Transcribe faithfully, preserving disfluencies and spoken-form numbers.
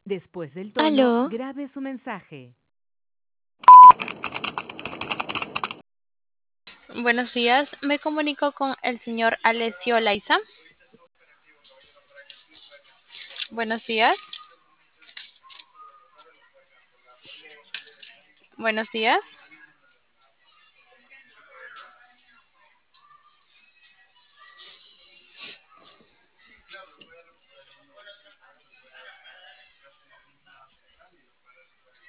Después del tono, Aló, grabe su mensaje. Buenos días, me comunico con el señor Alessio Laiza. Buenos días. Buenos días.